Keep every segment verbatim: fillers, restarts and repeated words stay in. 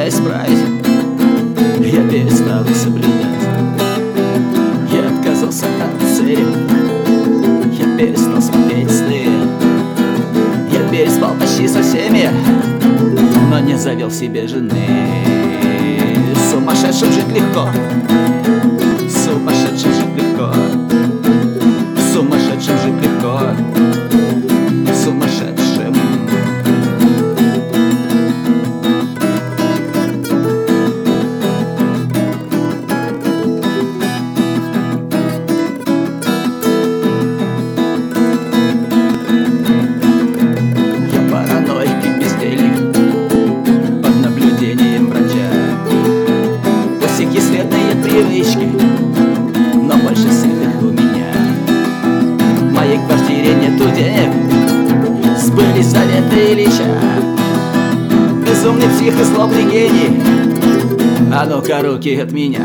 исправить, я перестал их соблюдать. Я отказался от цели, я перестал смотреть сны. Я переспал почти со всеми, но не завел себе жены. Сумасшедшим жить легко, сумасшедшим жить легко, сумасшедшим жить легко, сумасшедшим. Я параноик и бездельник под наблюдением врача. Пустяки, светные привычки, но больше всех их у меня. В моей квартире нету денег, сбылись заветы Ильича. Безумный псих и злобный гений, а ну-ка руки от меня.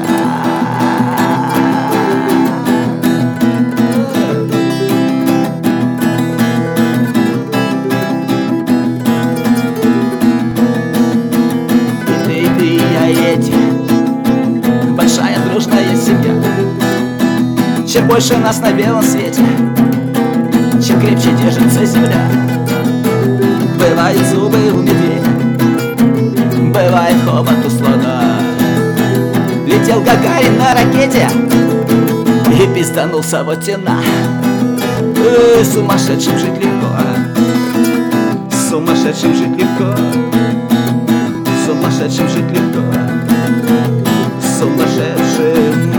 И ты, и ты, и я, и эти, большая дружная семья. Чем больше нас на белом свете, чем крепче держится земля. Бывают зубы у медведя, бывает хобот у слона. Летел Гагарин на ракете и пизданулся вот тена. Э, сумасшедшим жить легко, сумасшедшим жить легко, сумасшедшим жить легко, сумасшедшим.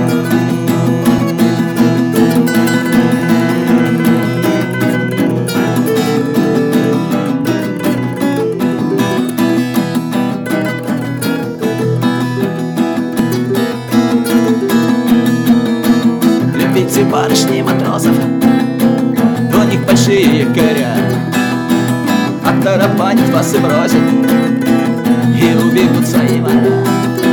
Любите барышни матросов, у них большие якоря. Оттарабанят вас и бросят, и убегут свои моря.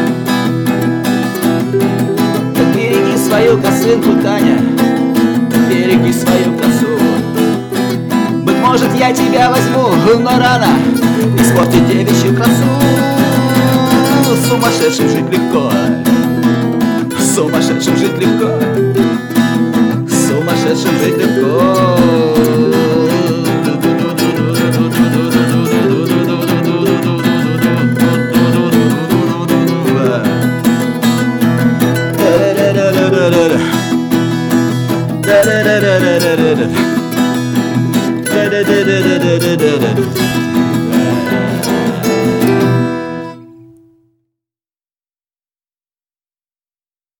Так береги свою косынку, Таня, береги свою косу. Быть может, я тебя возьму, но рано испортить девичью красу. Сумасшедшим жить легко, сумасшедшим жить легко, сумасшедшим жить легко. Da da da da da da da da da da da da da da da.